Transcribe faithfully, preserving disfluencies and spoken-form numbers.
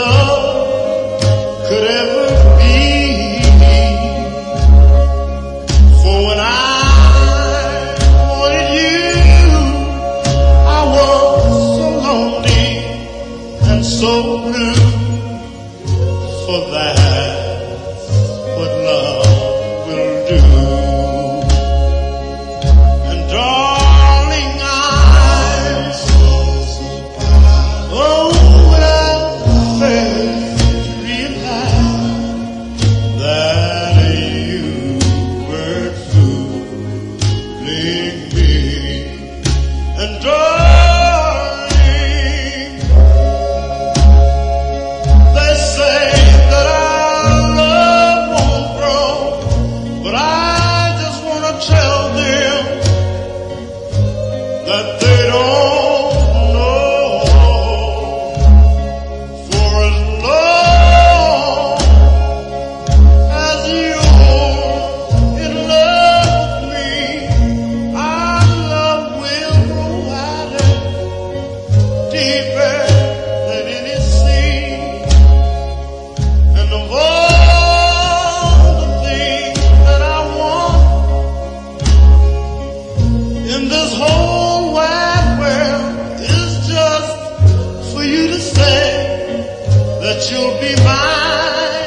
love could ever be. For when I wanted you, I was so lonely and so blue. For that's what love will do. And darling, I'm so surprised. Oh, when I failed to realize that you were fooling me. And darling, they say that our love won't grow, but I just want to tell them that they don't know. For as long as you're in love with me, our love will grow wider, deeper than any sea. And of all the things that I want in this whole wide world is just for you to say that you'll be mine